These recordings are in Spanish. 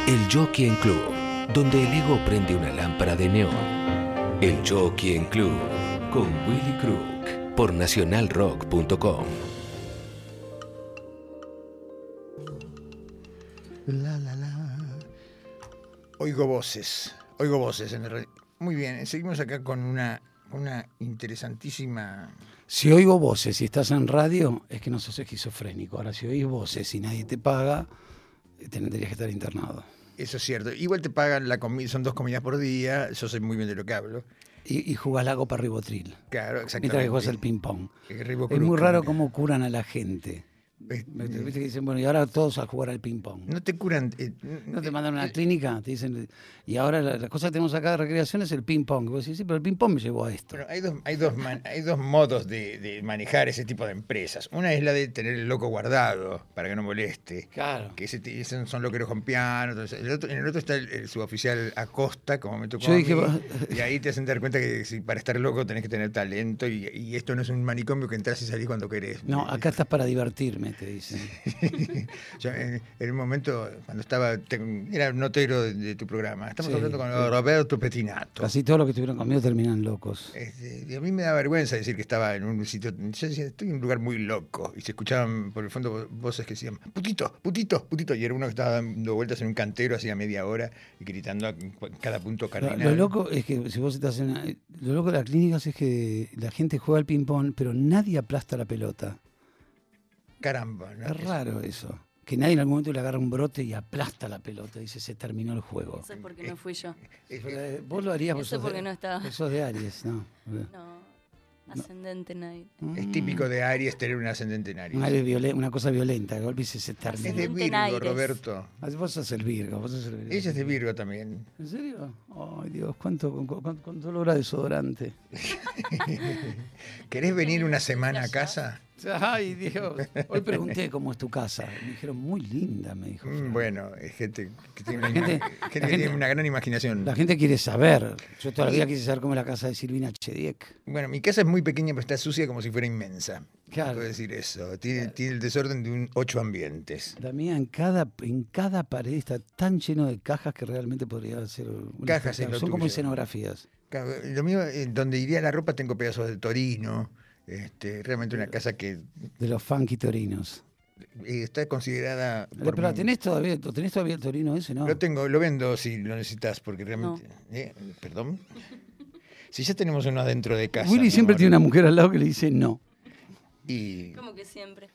El Jockey Club, donde el ego prende una lámpara de neón. El Jockey Club, con Willy Crook, por nacionalrock.com. Oigo voces en el radio. Muy bien, seguimos acá con una interesantísima... Si oigo voces y estás en radio, es que no sos esquizofrénico. Ahora, si oís voces y nadie te paga, tendrías que estar internado. Eso es cierto. Igual te pagan la comida, son 2 comidas por día, yo sé muy bien de lo que hablo. Y jugás la copa Ribotril. Claro, exactamente. Mientras que jugás al ping-pong. Es muy raro cómo curan a la gente. Viste que dicen, bueno, y ahora todos a jugar al ping-pong. No te curan... ¿No te mandan a una clínica? Te dicen, y ahora la cosa que tenemos acá de recreación es el ping-pong. Y vos decís, sí, pero el ping-pong me llevó a esto. Bueno, hay dos modos de manejar ese tipo de empresas. Una es la de tener el loco guardado para que no moleste. Claro. Que esos son loqueros con piano. Entonces, en el otro está el suboficial Acosta, como me tocó Yo a dije, mí, y ahí te hacen dar cuenta que para estar loco tenés que tener talento y esto no es un manicomio que entras y salís cuando querés. No, acá estás para divertirme, te dicen. Yo, en el momento, cuando era notero de tu programa, estamos Sí, hablando con sí. Roberto Petinato. Casi todos los que estuvieron conmigo terminan locos. Y a mí me da vergüenza decir que estaba en un sitio. Yo decía, estoy en un lugar muy loco. Y se escuchaban por el fondo voces que decían, putito, putito, putito. Y era uno que estaba dando vueltas en un cantero hacía media hora y gritando a cada punto cardinal. Lo loco es que si vos estás lo loco de las clínicas es que la gente juega al ping-pong, pero nadie aplasta la pelota. Caramba, ¿no? Es raro eso. Que nadie en algún momento le agarra un brote y aplasta la pelota. Dice, se terminó el juego. Eso es porque no fui yo. Vos lo harías, vos Eso sos porque no estaba. vos sos de Aries, ¿no? No, ascendente nadie. Es típico de Aries tener un ascendente en Aries. Una cosa violenta, de golpe se terminó. Es de Ascendente en Virgo, Aires. Roberto. Vos sos el Virgo. Ella es de Virgo también. ¿En serio? Ay, Dios, cuánto olor a desodorante. ¿Querés venir una semana a casa? Ay, Dios. Hoy pregunté cómo es tu casa. Me dijeron, muy linda, me dijo. Bueno, es gente que tiene gente- una gran imaginación. La gente quiere saber. Yo todavía quise saber cómo es la casa de Silvina Chediek. Bueno, mi casa es muy pequeña, pero está sucia como si fuera inmensa. Claro. Puedo decir eso. Tiene el desorden de 8 ambientes. La mía en cada pared está tan lleno de cajas que realmente podría ser una Cajas es lo Son como tuyo. escenografías. Claro, lo mío, donde iría la ropa, tengo pedazos de Torino. Realmente una casa que De los funky torinos. está considerada... Pero ¿tenés todavía el torino ese, no? Lo vendo si lo necesitas, porque realmente... ¿Perdón? Si ya tenemos uno adentro de casa. Willy mi siempre amor, tiene una mujer al lado que le dice no. y, Como que siempre.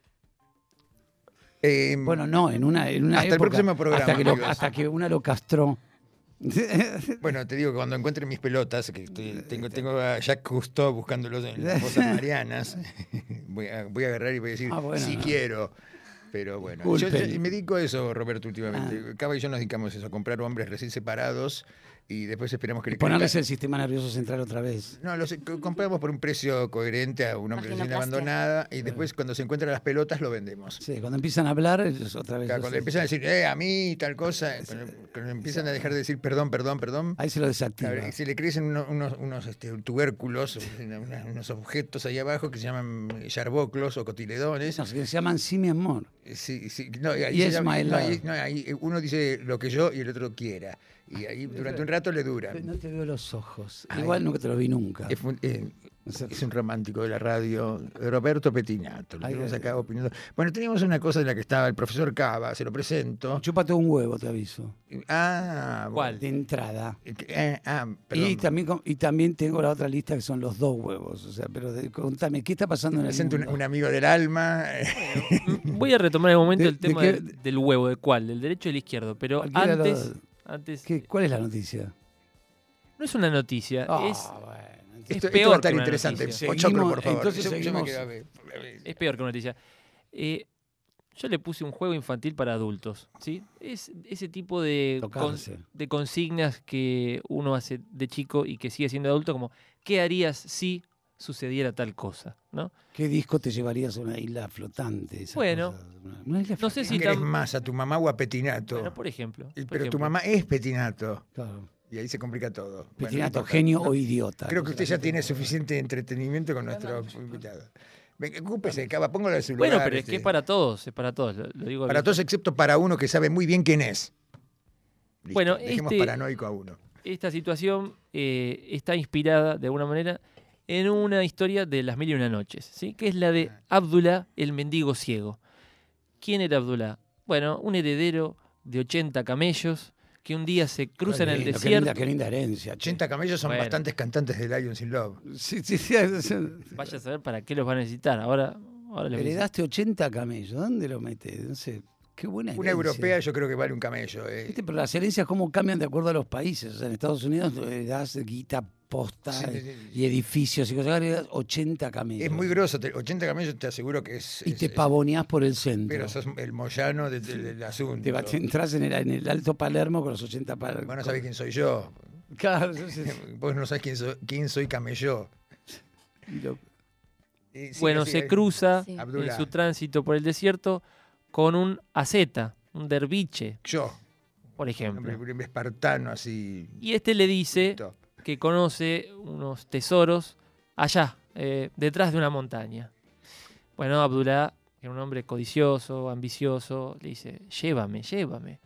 Bueno, no, en una Hasta el época, próximo programa, amigos. hasta que una lo castró. Bueno, te digo que cuando encuentre mis pelotas, que tengo a Jacques Cousteau buscándolos en las fosas marianas, voy a agarrar y voy a decir, bueno, sí no. quiero. Pero bueno, yo Culpen. me dedico a eso, Roberto, últimamente. Cava y yo nos dedicamos a eso, a comprar hombres recién separados y después esperamos que le Ponerles crezca. el sistema nervioso central otra vez. No, compramos por un precio coherente a un hombre recién Vaginoplastia. abandonada y después cuando se encuentran las pelotas lo vendemos. Sí, cuando empiezan a hablar, ellos otra vez. Claro, cuando empiezan a decir, a mí, tal cosa, cuando empiezan a dejar de decir perdón, Ahí se lo desactiva. claro, y se le crecen unos tubérculos, unos objetos ahí abajo que se llaman yarboclos o cotiledones. No, se llaman sí, mi amor. Sí, no, ahí Yes, se llama- my no, love. ahí uno dice lo que yo y el otro quiera. Y ahí durante un rato le dura. No te veo los ojos. Ay. Igual nunca te lo vi nunca. Es un romántico de la radio, Roberto Petinato. Lo Ay, tenemos ay, acá opinando. Bueno, teníamos una cosa en la que estaba el profesor Cava, se lo presento. Chúpate un huevo, te aviso. ¿Cuál? De entrada. Perdón. Y también tengo la otra lista que son los 2 huevos. O sea, pero contame, ¿qué está pasando en el Presento mundo? un amigo del alma. Voy a retomar en un momento ¿De- el tema de qué? del huevo, ¿de cuál? ¿Del derecho o del izquierdo? Pero Cualquiera de los antes ¿Cuál es la noticia? no es una noticia, Ah, es bueno. Esto peor va a que estar una interesante. noticia. Pochoclo, por favor. Entonces Yo me seguimos. quedo a ver. Es peor que una noticia. Yo le puse un juego infantil para adultos, ¿sí? Es ese tipo de, Tocarse. de consignas que uno hace de chico y que sigue siendo adulto, como ¿qué harías si sucediera tal cosa? ¿No? ¿Qué disco te llevarías a una isla flotante? Esas Bueno, cosas? Una isla no sé flotante. si ¿Querés tan- más a tu mamá o a Petinato? Bueno, por ejemplo. Pero tu mamá es Petinato. Claro. Y ahí se complica todo. Bueno, Petinato, no importa. genio o idiota. Creo que O usted sea, ya tiene suficiente entretenimiento con nuestro invitado. Venga, ocúpese, Cava, póngalo en su Bueno, lugar. pero es que es para todos, lo digo para abierto. todos excepto para uno que sabe muy bien quién es. Listo, Bueno, dejemos paranoico a uno. esta situación está inspirada, de alguna manera, en una historia de las 1001 noches, ¿sí? Que es la de Abdullah, el mendigo ciego. ¿Quién era Abdullah? Bueno, un heredero de 80 camellos que un día se cruza en el Qué desierto. qué linda herencia. che. 80 camellos son Bueno. bastantes cantantes de Lions in Love. Sí, sí, sí. Vaya a saber para qué los va a necesitar. Ahora les voy a decir. Heredaste 80 camellos. ¿Dónde lo metes? No sé. Qué buena herencia. Una europea yo creo que vale un camello. ¿Viste? Pero las herencias cómo cambian de acuerdo a los países. O sea, en Estados Unidos das guita, posta y edificios y cosas. Ahora heredás 80 camellos. Es muy grosso. 80 camellos te aseguro que es... Y te pavoneás por el centro. Pero sos el Moyano del asunto. Te entras en el Alto Palermo con los 80 Palermo. Vos no sabés quién soy yo. Claro, Vos no sabés quién soy camello. Bueno, se cruza Sí. en Abdullah. su tránsito por el desierto con un asceta, un derviche, Yo. por Un ejemplo. hombre espartano así. Y este le dice Listo. que conoce unos tesoros allá, detrás de una montaña. Bueno, Abdullah, que era un hombre codicioso, ambicioso, le dice, llévame, llévame.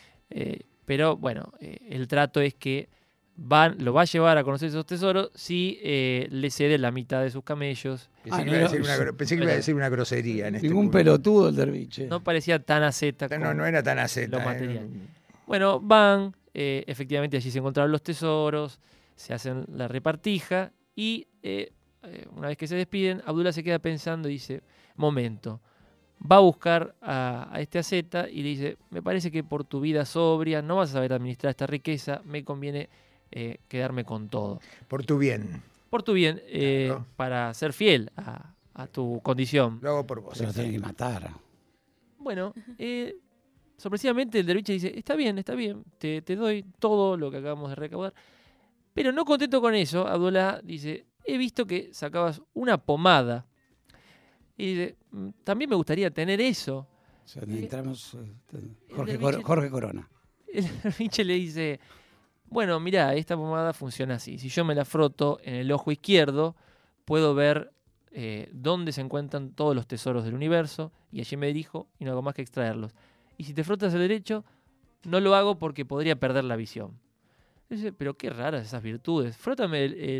Pero bueno, el trato es que lo va a llevar a conocer esos tesoros si le cede la mitad de sus camellos. Pensé que no, iba a decir pensé que iba a pero- decir una grosería en este Ningún punto. pelotudo el derviche. No parecía tan asceta como No era tan aceta. lo material. Bueno, van, efectivamente allí se encontraron los tesoros, se hacen la repartija y una vez que se despiden, Abdullah se queda pensando y dice, momento, va a buscar a este asceta y le dice, me parece que por tu vida sobria no vas a saber administrar esta riqueza, me conviene quedarme con todo. Por tu bien. Por tu bien, Claro. para ser fiel a tu condición. Lo hago por vos. Se lo tienen que matar. Bueno, sorpresivamente el derviche dice, está bien, te doy todo lo que acabamos de recaudar. Pero no contento con eso, Abdullah dice, he visto que sacabas una pomada. Y dice, también me gustaría tener eso. O sea, entramos. derviche- Jorge Corona. El derviche le dice, bueno, mirá, esta pomada funciona así. Si yo me la froto en el ojo izquierdo, puedo ver dónde se encuentran todos los tesoros del universo y allí me dirijo y no hago más que extraerlos. Y si te frotas el derecho, no lo hago porque podría perder la visión. Dice, pero qué raras esas virtudes. Frótame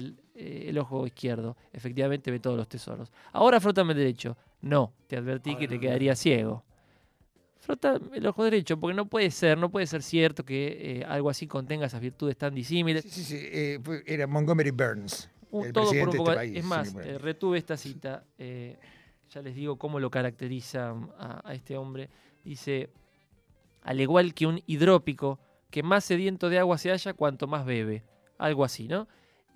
el ojo izquierdo. Efectivamente ve todos los tesoros. Ahora frótame el derecho. No, te advertí que te quedaría ciego. Frota el ojo derecho, porque no puede ser cierto que algo así contenga esas virtudes tan disímiles. Sí. Era Montgomery Burns. El Todo por presidente un de poco. este país. Es más, Sí, bueno. retuve esta cita. Ya les digo cómo lo caracteriza a este hombre. Dice, al igual que un hidrópico, que más sediento de agua se halla cuanto más bebe. Algo así, ¿no?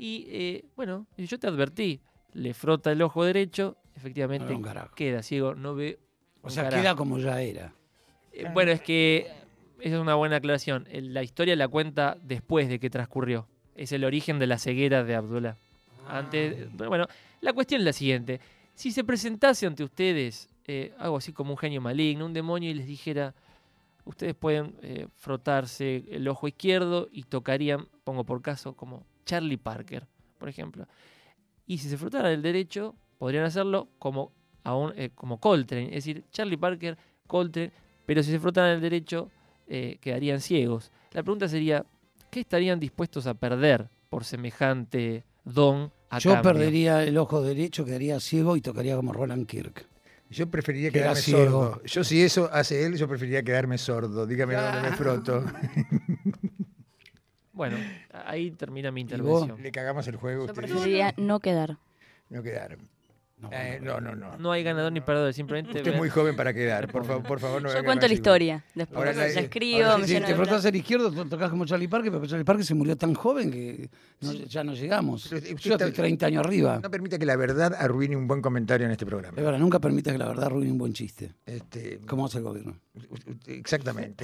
Y bueno, yo te advertí. Le frota el ojo derecho, efectivamente No ve un carajo. queda ciego, no ve. O un sea, carajo. queda como ya era. Bueno, es que esa es una buena aclaración. La historia la cuenta después de que transcurrió. Es el origen de la ceguera de Abdullah. Antes, pero bueno, la cuestión es la siguiente. Si se presentase ante ustedes algo así como un genio maligno, un demonio, y les dijera, ustedes pueden frotarse el ojo izquierdo y tocarían, pongo por caso, como Charlie Parker, por ejemplo. Y si se frotaran el derecho, podrían hacerlo como Coltrane. Es decir, Charlie Parker, Coltrane, pero si se frotaran el derecho, quedarían ciegos. La pregunta sería, ¿qué estarían dispuestos a perder por semejante don a Yo cambio? perdería el ojo derecho, quedaría ciego y tocaría como Roland Kirk. Yo preferiría Queda quedarme ciego. sordo. Yo, si eso hace él, yo preferiría quedarme sordo. Dígame dónde me froto. Bueno, ahí termina mi vos? intervención. Le cagamos el juego. Yo ustedes. preferiría no quedar. No quedar. No, No. No hay ganador ni perdedor, simplemente Usted es muy joven para quedar. Por favor, no Yo venga cuento más la y- historia. Después Ahora la, la- escribo, ahora me Si lleno te de frotás plata. el izquierdo, tocas como Charlie Parker, pero Charlie Parker se murió tan joven que ya no llegamos. Pero usted Yo estoy está- 30 años arriba. No permita que la verdad arruine un buen comentario en este programa. Es verdad, nunca permitas que la verdad arruine un buen chiste. Este, ¿Cómo hace el gobierno? Exactamente.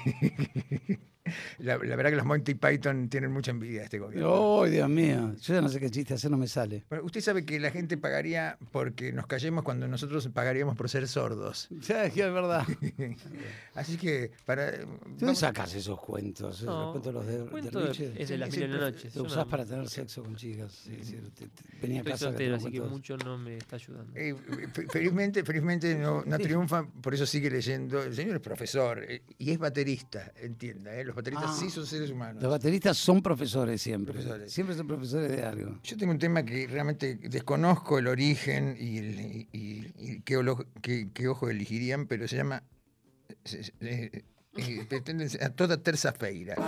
La verdad que los Monty Python tienen mucha envidia de este gobierno. ¡Oh, Dios mío! Yo ya no sé qué chiste hacer, no me sale. Bueno, usted sabe que la gente pagaría porque nos callemos cuando nosotros pagaríamos por ser sordos. ¿Sabes qué es verdad? Así que ¿De dónde sacas esos cuentos? No, Los cuentos de cuento Richie. es de las Sí, mil y una noches. Lo Yo usás no- para tener sexo con chicas. Sí, sí, venía a Estoy casa. soltero, que así que cuentos. mucho no me está ayudando. felizmente no triunfa, por eso sigue leyendo. El señor es profesor y es baterista, entienda. Los bateristas sí son seres humanos. Los bateristas son profesores siempre. Profesores. Siempre son profesores de algo. Yo tengo un tema que realmente desconozco el origen y qué ojo elegirían, pero se llama pretenden ser a toda terça-feira.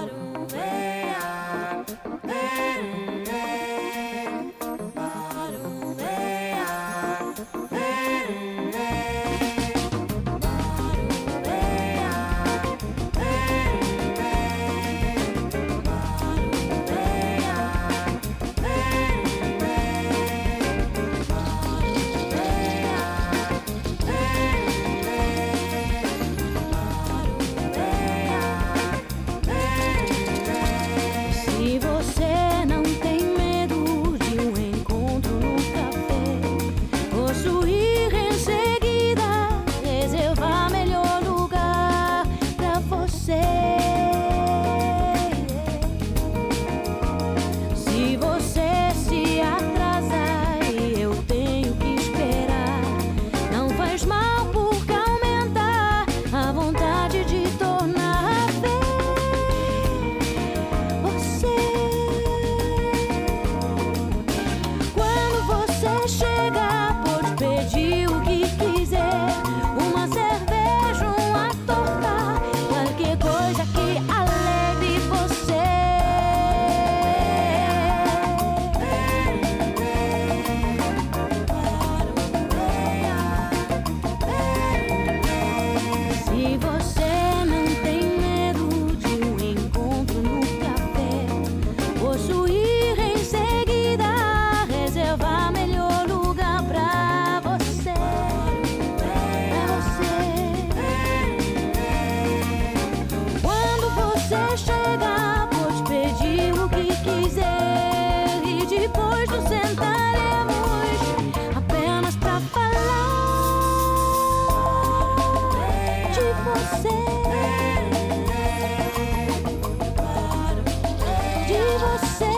Se você não tem medo de encontro no café, posso ir em seguida, reservar melhor lugar pra você. Se você se atrasar e eu tenho que esperar, não faz mal porque aumentar a vontade de tornar a ver. Quando você chegar, pode pedir o que quiser, uma cerveja, uma torta, qualquer coisa que alegre você. Se você não tem medo de encontro no café, posso ir em seguida, reservar melhor lugar pra você. Pra você. Quando você chegar, pode pedir o que quiser e depois nos sentaremos apenas pra falar de você. De você.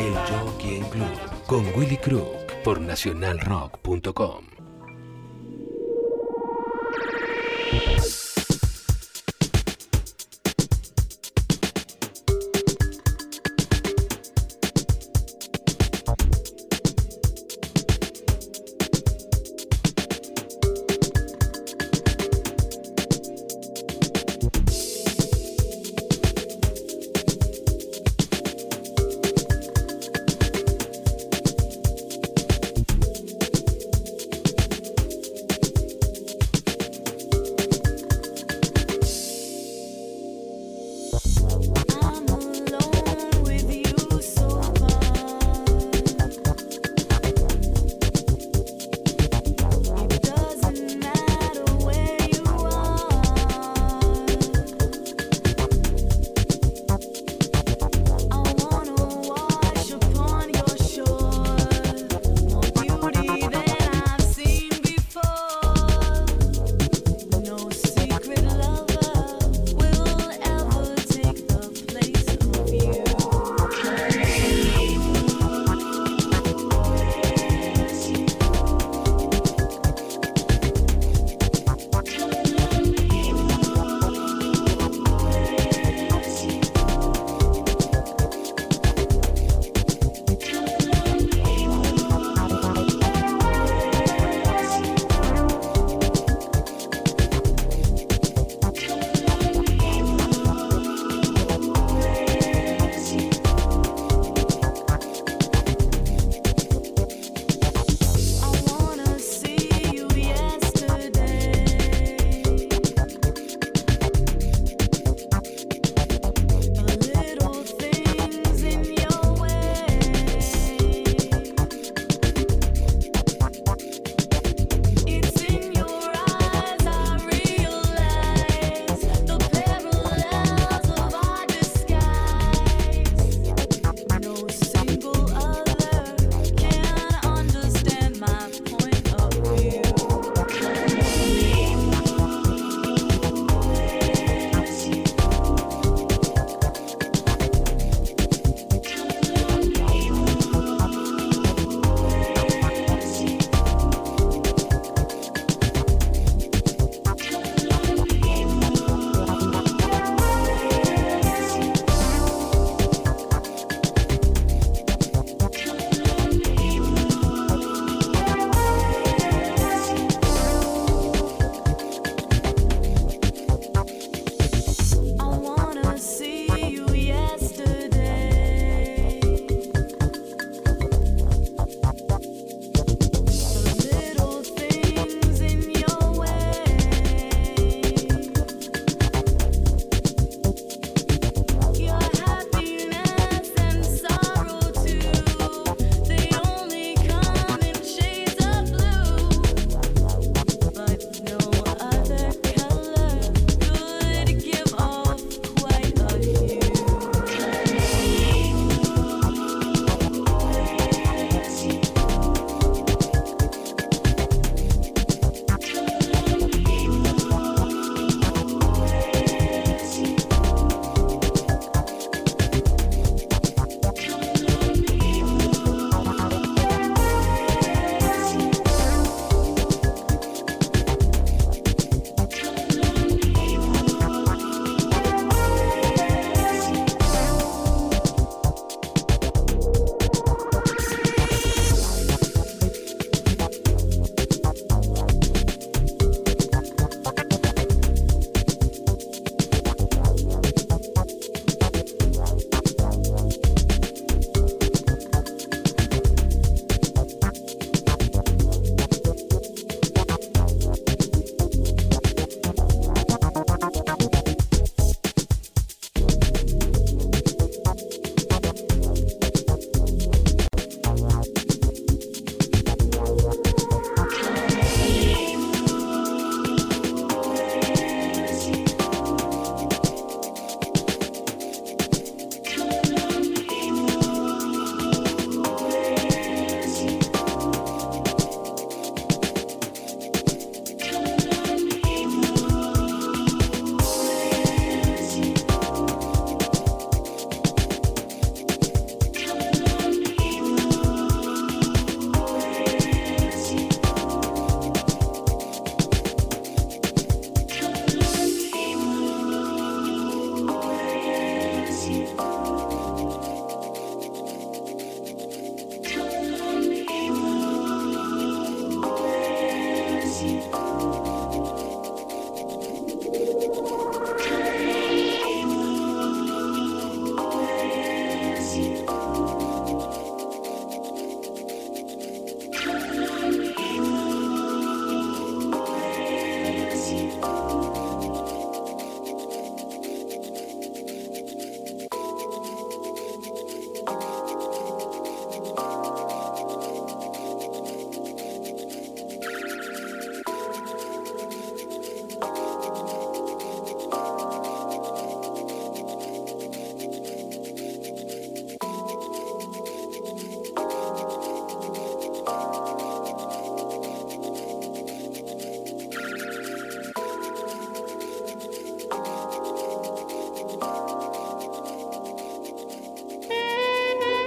El Jockey Club con Willy Crook por nacionalrock.com.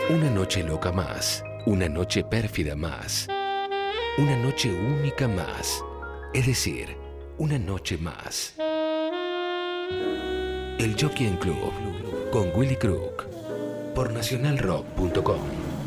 Una noche loca más, una noche pérfida más, una noche única más, es decir, una noche más. El Jockey Club con Willy Crook por nacionalrock.com.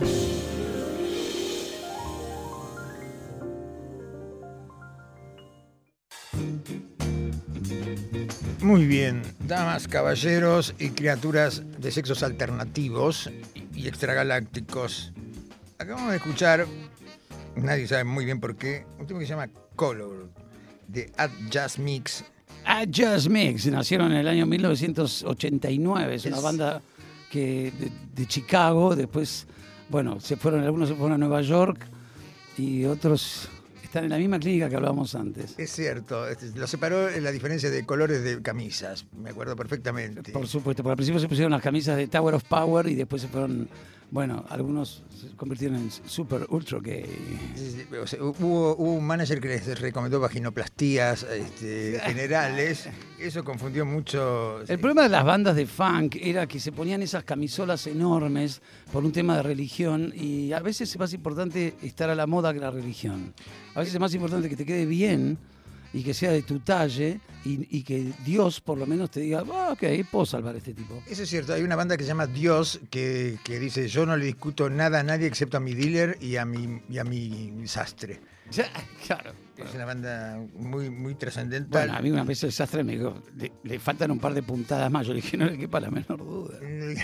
Muy bien, damas, caballeros y criaturas de sexos alternativos y extragalácticos. Acabamos de escuchar, nadie sabe muy bien por qué, un tema que se llama Color, de At Jazz Mix. At Jazz Mix, nacieron en el año 1989, es una banda que de Chicago, después, bueno, algunos se fueron a Nueva York y otros están en la misma clínica que hablábamos antes. Es cierto, lo separó en la diferencia de colores de camisas, me acuerdo perfectamente. Por supuesto, porque al principio se pusieron las camisas de Tower of Power y después se fueron, bueno, algunos se convirtieron en super ultra gay. O sea, hubo un manager que les recomendó vaginoplastías generales, eso confundió mucho. El problema de las bandas de funk era que se ponían esas camisolas enormes por un tema de religión y a veces es más importante estar a la moda que la religión. A veces es más importante que te quede bien y que sea de tu talle y que Dios por lo menos te diga, ok, puedo salvar a este tipo. Eso es cierto, hay una banda que se llama Dios que dice, yo no le discuto nada a nadie excepto a mi dealer y a mi sastre. Claro. Es una banda muy, muy trascendental. Bueno, a mí una vez el sastre me dijo, le faltan un par de puntadas más. Yo le dije, no le quepa la menor duda.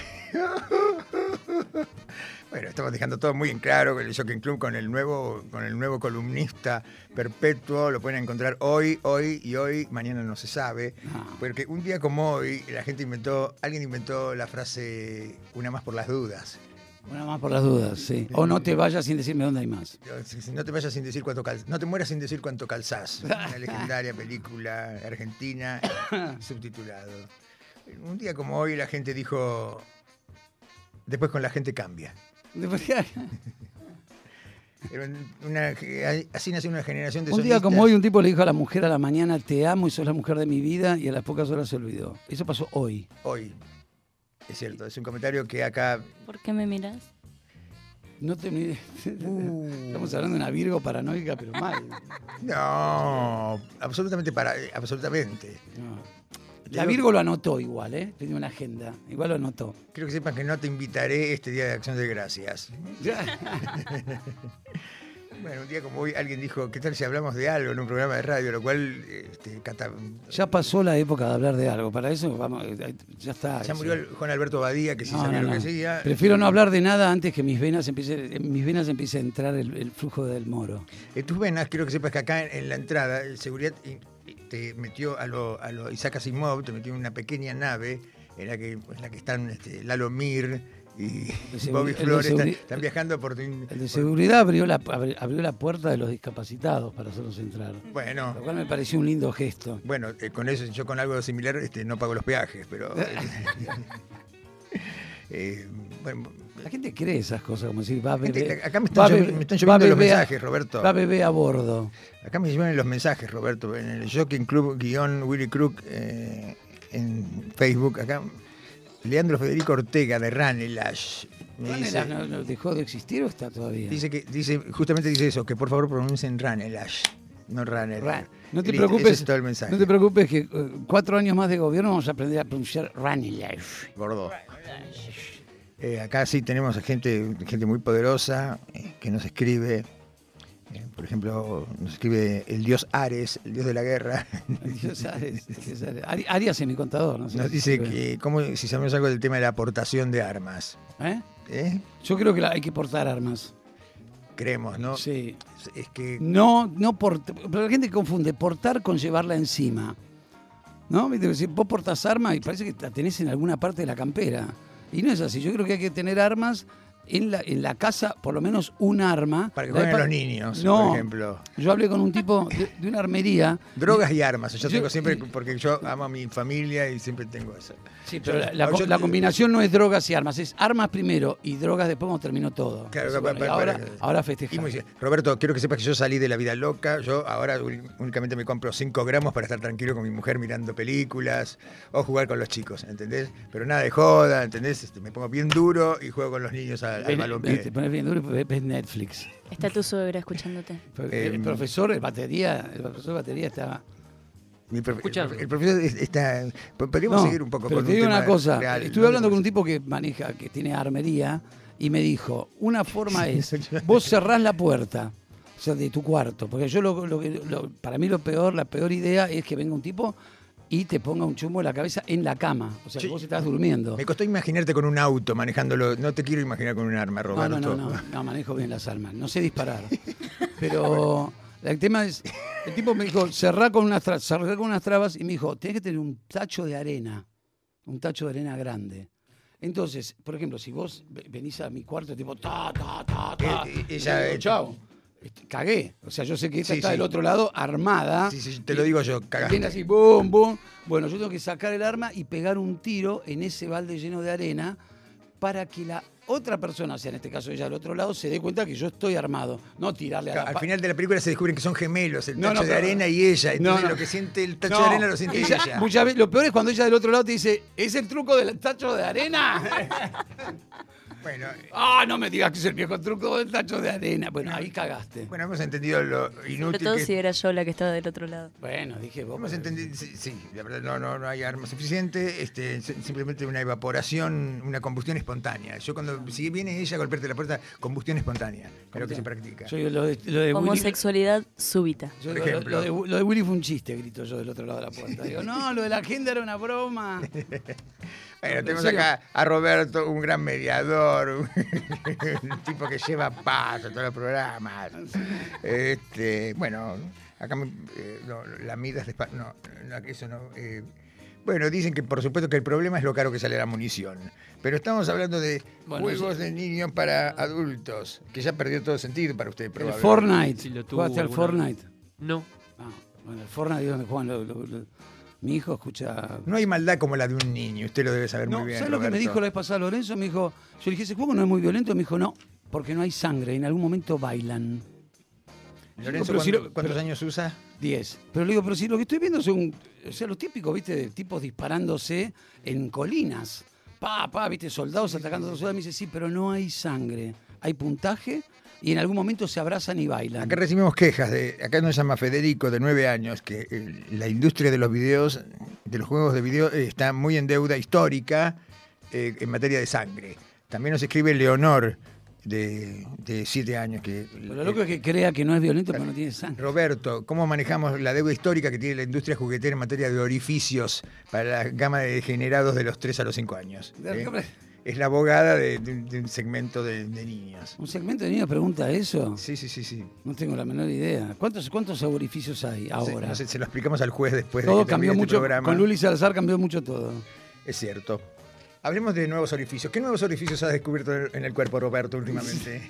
Bueno, estamos dejando todo muy en claro con el Jockey Club, con el nuevo columnista perpetuo. Lo pueden encontrar hoy, mañana no se sabe. No. Porque un día como hoy, alguien inventó la frase una más por las dudas. Una más por las dudas, sí. O no te vayas sin decirme dónde hay más. No te vayas sin decir cuánto calzás. No te mueras sin decir cuánto calzás. Una legendaria película argentina subtitulado. Un día como hoy la gente dijo, después con la gente cambia. Así nació una generación de Un día como hoy un tipo le dijo a la mujer a la mañana, te amo y sos la mujer de mi vida, y a las pocas horas se olvidó. Eso pasó hoy. Hoy. Es cierto, es un comentario que acá... ¿Por qué me miras? No te mires. Estamos hablando de una Virgo paranoica, pero mal. No, absolutamente. No. La Virgo lo anotó igual, tenía una agenda. Igual lo anotó. Creo que sepan que no te invitaré este Día de Acción de Gracias. Bueno, un día como hoy alguien dijo, ¿qué tal si hablamos de algo en un programa de radio? Lo cual... Ya pasó la época de hablar de algo. Para eso, vamos, ya está. Ya murió Juan Alberto Badía, que sí sabía lo que decía. Prefiero no hablar de nada antes que en mis venas empiece a entrar el flujo del moro. En tus venas, quiero que sepas que acá en la entrada, el seguridad te metió a lo Isaac Asimov, te metió en una pequeña nave en la que están Lalo Mir y Bobby Flores, están viajando por... El de seguridad abrió la puerta de los discapacitados para hacerlos entrar. Bueno. Lo cual me pareció un lindo gesto. Bueno, con eso, yo con algo similar no pago los peajes, pero... bueno, la gente cree esas cosas, como decir, va bebé. Acá me están lloviendo los mensajes, Roberto. Va bebé a bordo. Acá me llevan los mensajes, Roberto, en el Jockey Club _Willy Crook en Facebook. Acá, Leandro Federico Ortega de Ranelash. ¿Ranelash no dejó de existir o está todavía? Justamente dice eso, que por favor pronuncien Ranelash. No Ranelash. No te Listo, preocupes, ese es todo el mensaje. no te preocupes que 4 años más de gobierno vamos a aprender a pronunciar Ranelash. Gordo. Acá sí tenemos gente muy poderosa que nos escribe. Por ejemplo, nos escribe el dios Ares, el dios de la guerra. El dios Ares. Arias es mi contador. No sé nos dice que si sabemos algo del tema de la aportación de armas. Yo creo que hay que portar armas. Creemos, ¿no? Sí. Es que... No pero la gente confunde portar con llevarla encima. ¿No? Si vos portás armas y parece que la tenés en alguna parte de la campera. Y no es así. Yo creo que hay que tener armas en la casa, por lo menos un arma. Para que jueguen los niños, por ejemplo. Yo hablé con un tipo de una armería. Drogas y armas. Yo tengo siempre, porque yo amo a mi familia y siempre tengo eso. Sí, pero la combinación no es drogas y armas, es armas primero y drogas después cuando terminó todo. Claro, ahora festejamos. Roberto, quiero que sepas que yo salí de la vida loca. Yo ahora únicamente me compro 5 gramos para estar tranquilo con mi mujer mirando películas o jugar con los chicos, ¿entendés? Pero nada de joda, ¿entendés? Me pongo bien duro y juego con los niños a al balompié. Te pones bien duro y ves Netflix. Está tu suegra escuchándote. El profesor de batería estaba... El profesor está... Podríamos seguir un poco pero con te un digo tema una cosa. real, Estuve hablando con un tipo que maneja, que tiene armería, y me dijo, una forma es, vos cerrás la puerta, o sea, de tu cuarto, porque yo para mí la peor idea es que venga un tipo y te ponga un chumbo en la cabeza en la cama, o sea, que vos estás durmiendo. Me costó imaginarte con un auto manejándolo. No te quiero imaginar con un arma, Roberto. No, manejo bien las armas, no sé disparar. Pero el tema es, el tipo me dijo, cerrá con unas trabas, y me dijo, tenés que tener un tacho de arena grande. Entonces, por ejemplo, si vos venís a mi cuarto, tipo, chao, cagué. O sea, yo sé que esta está del otro lado armada. Sí, te lo digo yo, cagaste. Viene así, boom, boom. Bueno, yo tengo que sacar el arma y pegar un tiro en ese balde lleno de arena para que la otra persona, o sea, en este caso ella del otro lado, se dé cuenta que yo estoy armado. No tirarle a la Al final de la película se descubren que son gemelos, el tacho de pero- arena y ella. Entonces lo que siente el tacho de arena lo siente ella. Muchas veces, lo peor es cuando ella del otro lado te dice, ¿es el truco del tacho de arena? Bueno, No me digas que es el viejo truco del tacho de arena. Bueno, ahí cagaste. bueno, hemos entendido lo Sobre inútil todo que si era yo la que estaba del otro lado. Bueno, dije vos. hemos entendido, sí, la verdad no hay arma suficiente, simplemente una evaporación, una combustión espontánea. Yo si viene ella a golpearte la puerta, combustión espontánea, es lo que se practica. Yo digo, lo de Willy, Homosexualidad súbita. yo por digo, ejemplo. lo de Willy fue un chiste, grito yo del otro lado de la puerta. Digo, no, lo de la agenda era una broma. Bueno, ¿En tenemos serio? acá a Roberto, un gran mediador, un tipo que lleva paz a todos los programas. Bueno, acá la miras de no, eso no. Bueno, dicen que por supuesto que el problema es lo caro que sale la munición. Pero estamos hablando de juegos de niños para adultos, que ya perdió todo sentido para usted, El probablemente. Fortnite. Si lo tuvo ¿Jugaste al alguna vez. Fortnite? No. Bueno, el Fortnite es donde juegan mi hijo escucha... No hay maldad como la de un niño, usted lo debe saber muy bien. ¿Sabes lo que me Roberto. dijo la vez pasada Lorenzo? Me dijo, yo le dije, ¿ese juego no es muy violento? Me dijo, no, porque no hay sangre, en algún momento bailan. Lorenzo, Pero si ¿cuántos años usa? 10. Pero le digo, pero si lo que estoy viendo son, o sea, lo típico, ¿viste? De tipos disparándose en colinas. ¿Viste? Soldados atacando a otros soldados. Me dice, sí, pero no hay sangre. Hay puntaje y en algún momento se abrazan y bailan. Acá recibimos quejas acá nos llama Federico, de 9 años, que la industria de los videos, de los juegos de video, está muy en deuda histórica en materia de sangre. También nos escribe Leonor, de 7 años, que Lo loco es que crea que no es violento porque no tiene sangre. Roberto, ¿cómo manejamos la deuda histórica que tiene la industria juguetera en materia de orificios para la gama de degenerados de los 3 a los 5 años? Es la abogada de un segmento de niños. ¿Un segmento de niños pregunta eso? Sí. No tengo la menor idea. ¿Cuántos orificios hay ahora? No sé, se lo explicamos al juez después Todo de que cambió termine este mucho. programa. Con Luli Salazar cambió mucho todo. Es cierto. Hablemos de nuevos orificios. ¿Qué nuevos orificios has descubierto en el cuerpo, Roberto, últimamente?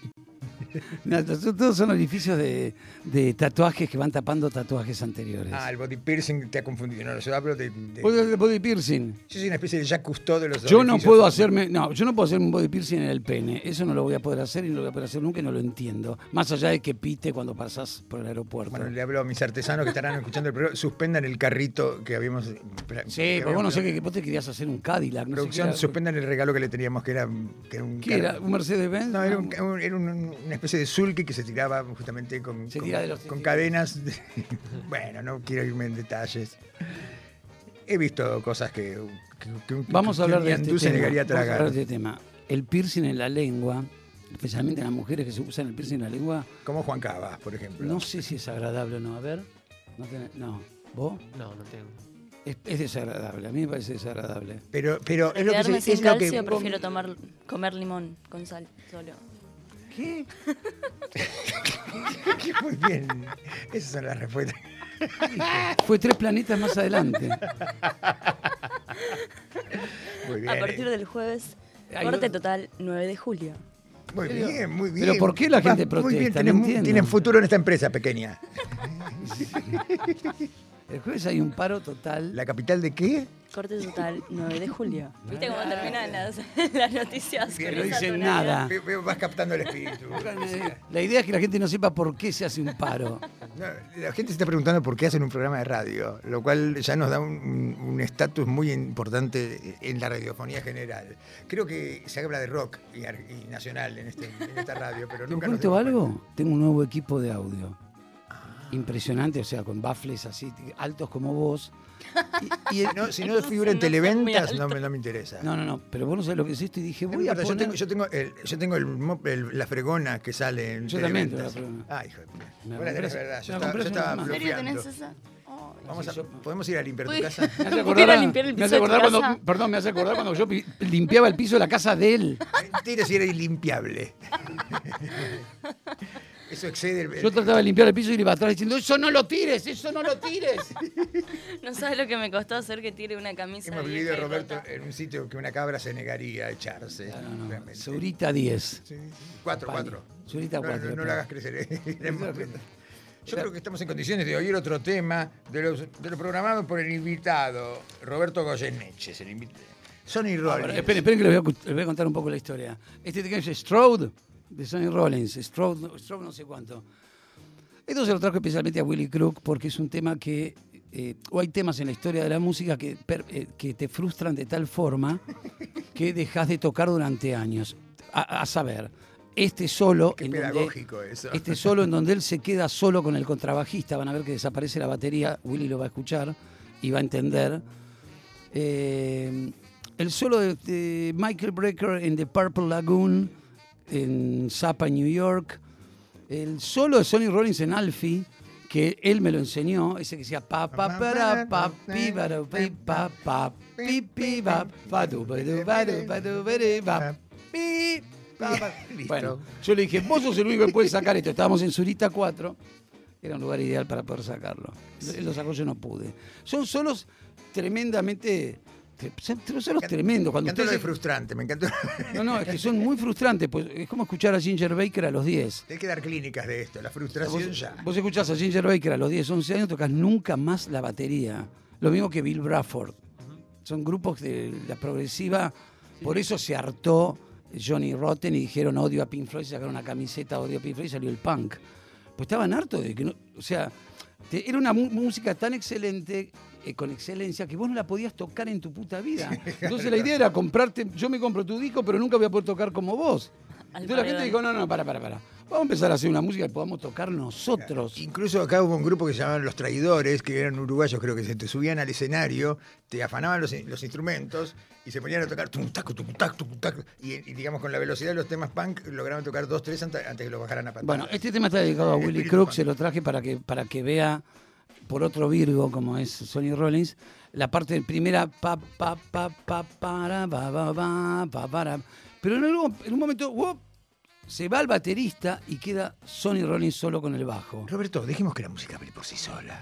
No, todos son orificios de tatuajes que van tapando tatuajes anteriores. El body piercing te ha confundido. No, yo hablo de... Body piercing. Yo soy una especie de Jacques Cousteau de los Yo no orificios. puedo hacerme un body piercing en el pene. Eso no lo voy a poder hacer y no lo voy a poder hacer nunca y no lo entiendo. Más allá de que pite cuando pasás por el aeropuerto. Bueno, le hablo a mis artesanos que estarán escuchando el programa. Suspendan el carrito que habíamos... Sí, pero vos no sé que vos te querías hacer un Cadillac. No Producción, sé qué era. suspendan el regalo que le teníamos, que era un... ¿Qué era? ¿Un Mercedes-Benz? No, era una especie de sulky que se tiraba justamente con cadenas. Bueno, no quiero irme en detalles. He visto cosas que Vamos a hablar de este se tema. negaría a Vamos a tragar. hablar de este tema. El piercing en la lengua, especialmente en las mujeres que se usan el piercing en la lengua, Como Juan Cabas, por ejemplo. no sé si es agradable o no. A ver. No. ¿Vos? No tengo. Es desagradable. A mí me parece desagradable. Pero De es lo que quedarme se, sin es lo que calcio, prefiero comer limón con sal solo. ¿Qué? Muy bien. Esas son las respuestas. Fue 3 planetas más adelante. Muy bien. A partir del jueves, Hay corte otro- total 9 de julio. Muy bien, muy bien. Pero ¿por qué la gente Muy bien, protesta? No entiendo. tienen futuro en esta empresa pequeña. El jueves hay un paro total. ¿La capital de qué? Corte total, 9 de julio. ¿Viste cómo terminan las noticias? Que con no esa dicen tonalidad? nada. Vas captando el espíritu. La idea es que la gente no sepa por qué se hace un paro. No, la gente se está preguntando por qué hacen un programa de radio, lo cual ya nos da un estatus muy importante en la radiofonía general. Creo que se habla de rock y nacional en esta radio, pero ¿Te nunca nos cuento dimos algo? cuenta. Tengo un nuevo equipo de audio. Impresionante, o sea, con baffles así, altos como vos. Si no figura en No son muy televentas, altos. no me interesa. No, pero vos no sabés lo que es esto y dije, No voy a importa, poner... yo tengo la fregona que sale en Yo también televentas. tengo la fregona. Ah, hijo de puta. Me Vos la tenés, compré- verdad. Yo me estaba, compré yo una estaba más. ¿En serio blufeando. tenés esa? Ay. ¿Podemos ir a limpiar tu Uy. casa? Me hace ¿Por qué acordar, era limpiar el me hace piso de tu acordar cuando, casa? perdón, me hace acordar cuando yo limpiaba el piso de la casa de él. Mentira si era ilimpiable. Eso excede el... Yo trataba de limpiar el piso y le iba atrás diciendo, eso no lo tires, eso no lo tires. No sabes lo que me costó hacer que tire una camisa. Hemos vieja vivido, y Roberto, rota. en un sitio que una cabra se negaría a echarse. No, realmente. Zurita 10. Sí, 4. Zurita 4. No lo hagas crecer. Yo creo que estamos en condiciones de oír otro tema de lo programado por el invitado, Roberto Goyeneche, el invitado. Sonny Rollins. Esperen que les voy a contar un poco la historia. Este tema es Strode, de Sonny Rollins. Strode no sé cuánto. Esto se lo trajo especialmente a Willy Crook porque es un tema que... o hay temas en la historia de la música que te frustran de tal forma que dejas de tocar durante años. A saber, este solo... Qué en pedagógico eso. Este solo en donde él se queda solo con el contrabajista. Van a ver que desaparece la batería. Willy lo va a escuchar y va a entender. El solo de Michael Brecker en The Purple Lagoon, en Zappa, New York. El solo de Sonny Rollins en Alfie, que él me lo enseñó, ese que decía pa pa para pa pi para pi pa pa pi pi pa pa du ba du ba du ba du ba du ba pi pa pa. Listo. Bueno, yo le dije, vos sos el único que puede sacar esto. Estábamos en Zurita 4, era un lugar ideal para poder sacarlo. Él lo sacó, yo no pude. Son solos tremendamente... Son solos tremendos. Me Cuando encantó lo de ustedes... frustrante, me encantó. No, es que son muy frustrantes. Pues es como escuchar a Ginger Baker a los 10. Hay que dar clínicas de esto, la frustración ya. Vos escuchás a Ginger Baker a los 10, 11 años, tocas nunca más la batería. Lo mismo que Bill Bruford. Son grupos de la progresiva. Por eso se hartó Johnny Rotten y dijeron odio a Pink Floyd, sacaron una camiseta odio a Pink Floyd y salió el punk. Pues estaban hartos de que no... O sea, era una música tan excelente... con excelencia, que vos no la podías tocar en tu puta vida. Entonces la idea era comprarte, yo me compro tu disco, pero nunca voy a poder tocar como vos. Al Entonces la gente paredón. dijo, no, para. Vamos a empezar a hacer una música que podamos tocar nosotros. Incluso acá hubo un grupo que se llamaban Los Traidores, que eran uruguayos, creo que se te subían al escenario, te afanaban los instrumentos y se ponían a tocar tum, tac, y digamos con la velocidad de los temas punk lograban tocar 2, 3 antes que lo bajaran a pantalla. Bueno, este tema está dedicado a Willy Espíritu Crook, punk. se lo traje para que vea por otro Virgo, como es Sonny Rollins, la parte primera pa pa pa pa para ba ba ba pa para. Pero en un momento ¡wop! Se va el baterista y queda Sonny Rollins solo con el bajo. Roberto, dejemos que la música hable por sí sola.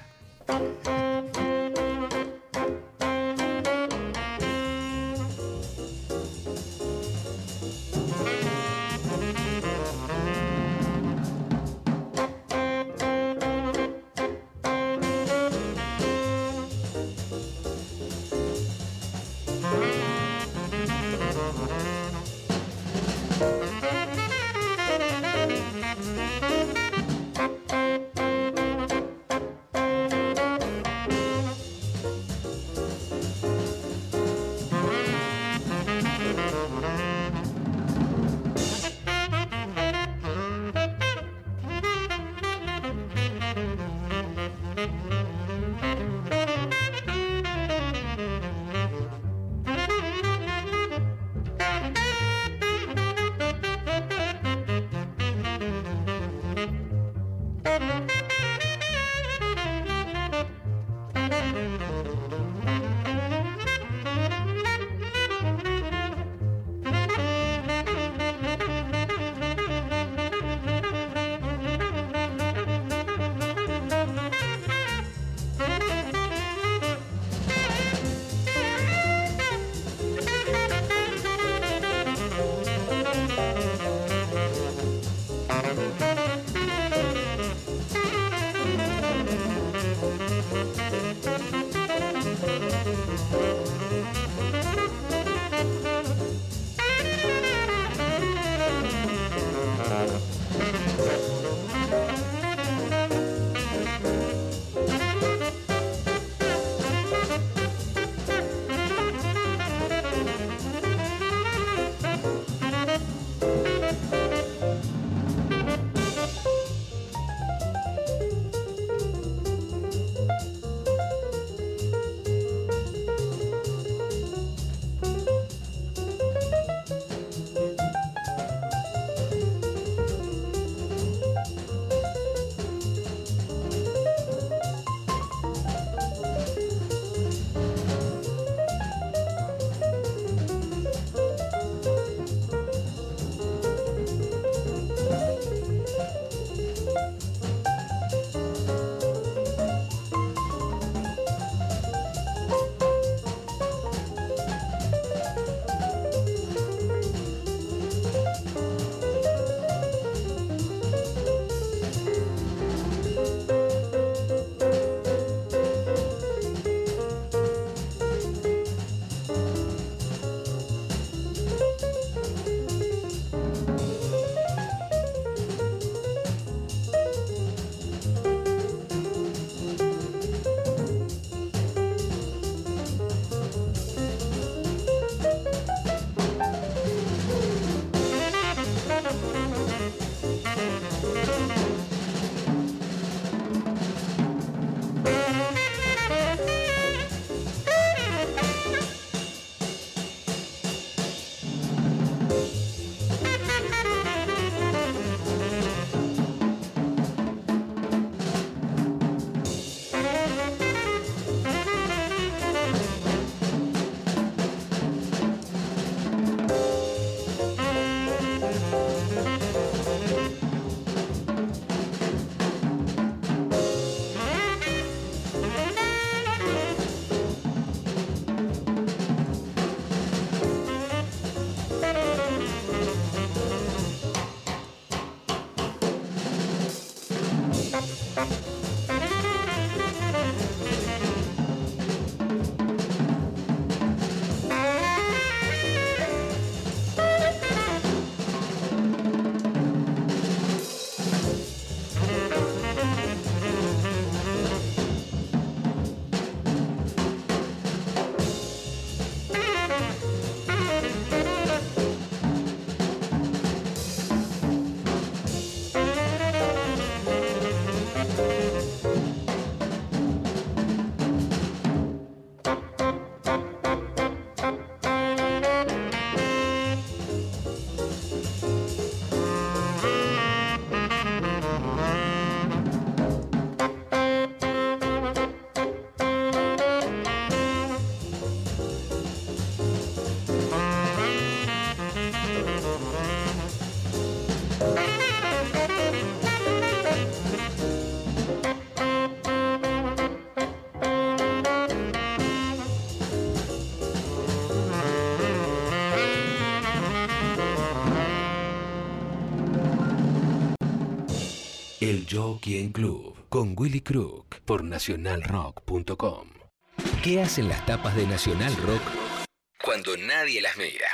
El Jockey Club con Willy Crook por nacionalrock.com. ¿Qué hacen las tapas de Nacional Rock cuando nadie las mira?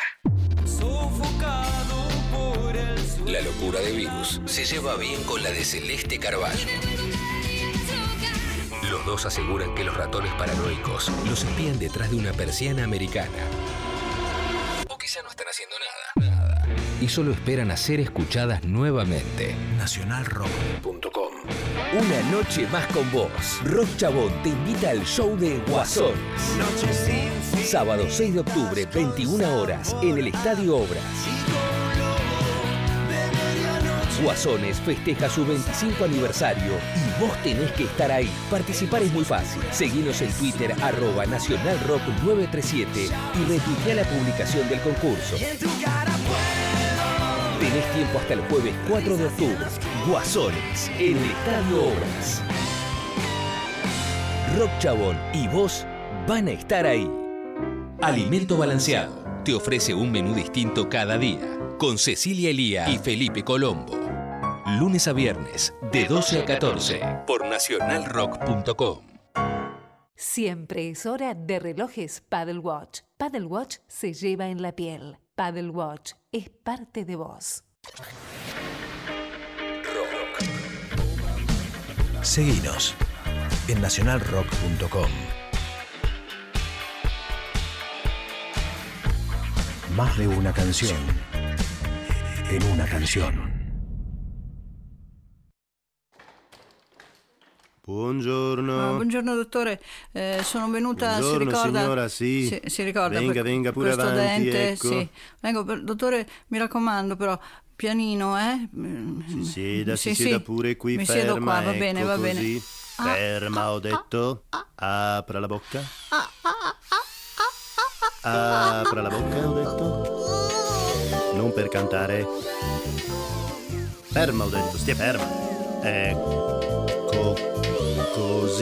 La locura de Virus se lleva bien con la de Celeste Carballo. Los dos aseguran que los ratones paranoicos los espían detrás de una persiana americana. O quizá no están haciendo nada. Y solo esperan a ser escuchadas nuevamente. nacionalrock.com. Una noche más con vos. Rock Chabón te invita al show de Guasones. Sábado 6 de octubre, 21 horas, en el Estadio Obras. Guasones festeja su 25 aniversario y vos tenés que estar ahí. Participar es muy fácil. Seguinos en Twitter @nacionalrock937 y retuitea la publicación del concurso. Tenés tiempo hasta el jueves 4 de octubre. Guasones, en el Estadio Obras. Rock Chabón y vos van a estar ahí. Alimento Balanceado te ofrece un menú distinto cada día. Con Cecilia Elía y Felipe Colombo. Lunes a viernes, de 12 a 14, por nacionalrock.com. Siempre es hora de relojes Paddle Watch. Paddle Watch se lleva en la piel. Paddle Watch es parte de vos. Seguinos en nacionalrock.com. Más de una canción en una canción. Buongiorno. Buongiorno dottore, sono venuta, Buongiorno, si ricorda? signora, sì. Si ricorda. Venga pure questo avanti, dente, ecco. sì. Vengo, dottore, mi raccomando però, pianino, Si sieda, si sieda pure qui, mi ferma, siedo qua, va ecco, bene, va bene. così. Ferma, ho detto. Apra la bocca. Apra la bocca, ho detto. Non per cantare. Ferma, ho detto, stia ferma. Ecco, così.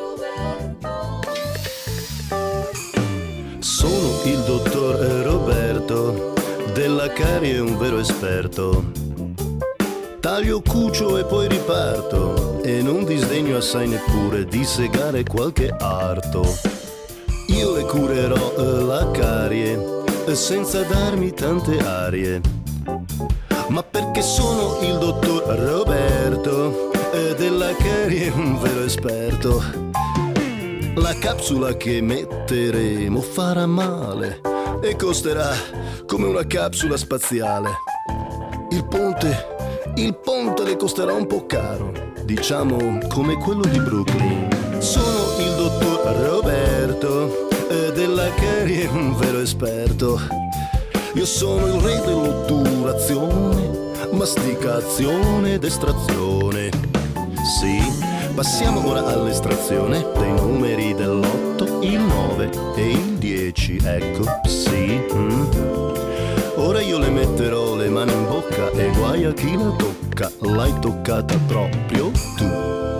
Sono il dottor Roberto, della carie un vero esperto. Taglio, cucio e poi riparto, e non disdegno assai neppure di segare qualche arto. Io le curerò la carie senza darmi tante arie, ma perché sono il dottor Roberto, della carie un vero esperto. La capsula che metteremo farà male e costerà come una capsula spaziale. Il ponte le costerà un po' caro, diciamo come quello di Brooklyn. Sono il dottor Roberto, della carie un vero esperto. Io sono il re dell'otturazione, masticazione ed estrazione. Sì, passiamo ora all'estrazione dei numeri dell'8, il 9 e il 10, ecco, sì. Ora io le metterò le mani in bocca e guai a chi la tocca, l'hai toccata proprio tu.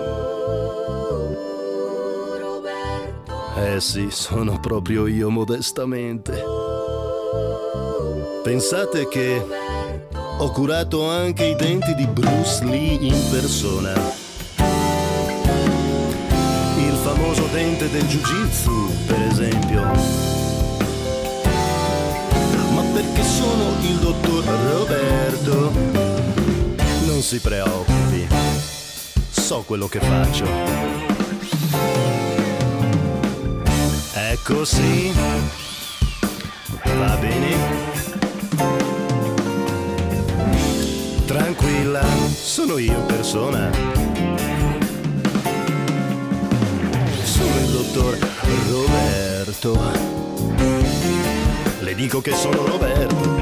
Sì, sono proprio io modestamente. Pensate che ho curato anche i denti di Bruce Lee in persona. Il famoso dente del Jiu-Jitsu, per esempio. Ma perché sono il dottor Roberto, non si preoccupi, so quello che faccio. Ecco, sì, va bene. Tranquilla, sono io in persona. Sono il dottor Roberto. Le dico che sono Roberto.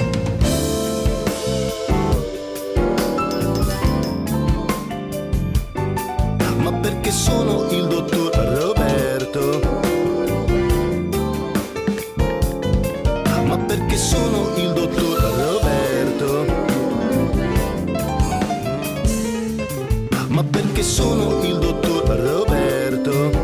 Ma perché sono il dottor Roberto? Ma perché sono il dottor Roberto? Ma perché sono il dottor Roberto?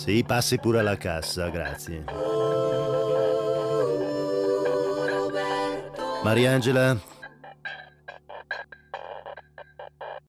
Sì, passi pure alla cassa, grazie. Mariangela,